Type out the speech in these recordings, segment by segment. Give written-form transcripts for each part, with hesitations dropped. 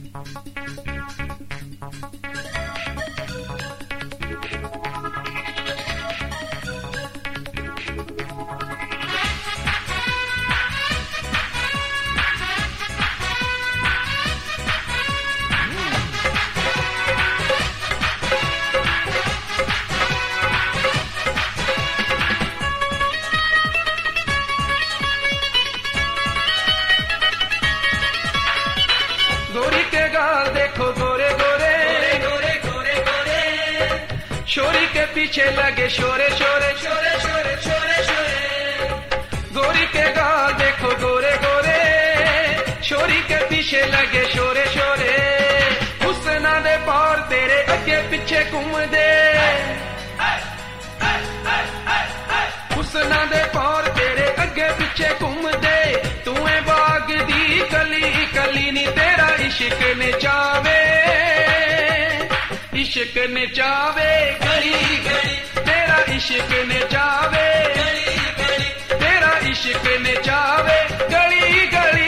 गोरी के गाल देखो गोरे गोरे गोरे गोरे गोरे, छोरी के पीछे लगे शोरे शोरे शोरे शोरे शोरे शोरे। गोरी के गाल देखो गोरे गोरे, छोरी के पीछे लगे शोरे शोरे। हुस्ना दे पार तेरे अगे पीछे घूम दे, हुस्ना दे पार तेरे अगे पीछे घूम दे। तू है बाग दी कली कली नी, तेरा इश्क ने चावे, इश्क ने चावे गली गली, तेरा इश्क ने चावे गली गली, तेरा इश्क ने चावे गली गली।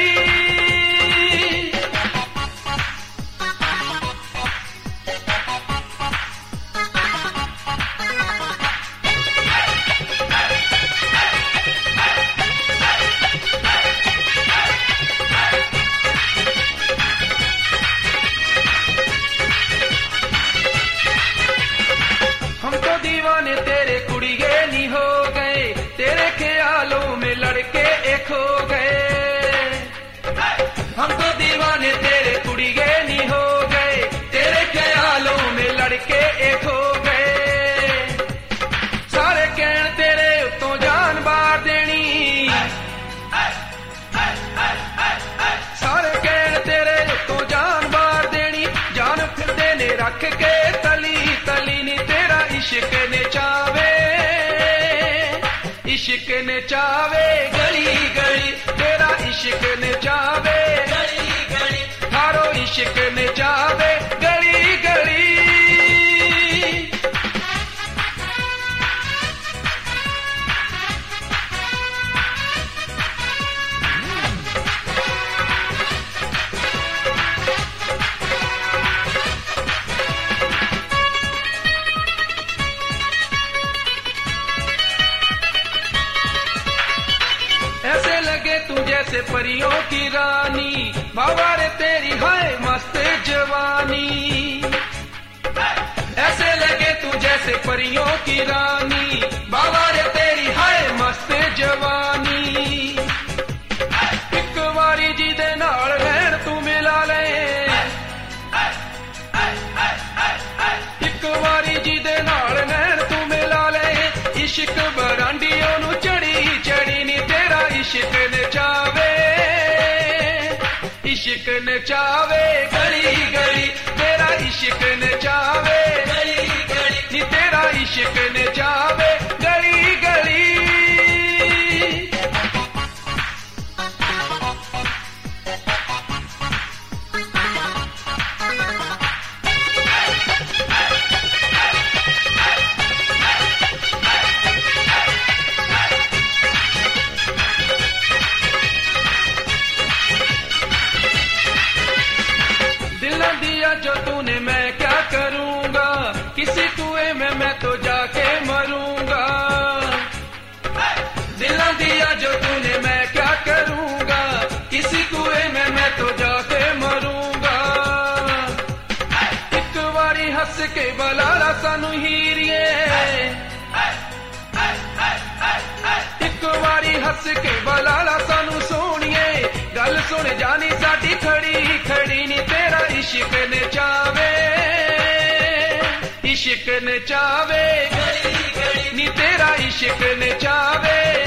दीवाने तेरे कुड़िए नहीं हो गए, तेरे ख्यालों में लड़के एक हो गए। हम तो दीवाने तेरे कुड़िए नहीं हो गए, तेरे ख्यालों में लड़के एक हो गए। सारे कहन तेरे उत्तों जान बार देनी, सारे कहन तेरे उत्तों जान बार देनी। जान फिर देने रख के तली तली नी, तेरा इश्क ने चावे, इश्क ने चावे गली गली, तेरा इश्क ने चावे गली गली, थारो इश्क ने चावे गली गली। ऐसे लगे तू जैसे परियों की रानी, बाबा रे तेरी है मस्त जवानी। ऐसे लगे तू जैसे परियों की रानी, बाबा रे तेरी है मस्त जवानी। एक बारी जी दे नाल रहन तू मिला ले, एक बारी जी दे नाल रहन तू मिला ले। इश्क बरांडियों नू चढ़ी चढ़ी नी, तेरा इश्क ने चावे, इश्क ने चावे गली गली, तेरा इश्क ने चावे गली गली नी, तेरा इश्क ने चावे गली गली। जो तूने मैं क्या करूंगा, किसी कुएं में मैं तो जाके मरूंगा। दिल दिया जो तूने मैं क्या करूंगा, किसी कुएं में मैं तो जाके मरूंगा। एक बारी हंस के बलाला सानू हीरिए, एक बारी हंस के बलाला सानू सोनिए। गल सुन जानी साडी खड़ी खड़ी नी, तेरा इश्क ने चावे, इश्क ने चावे गली गली नी, तेरा इश्क ने चावे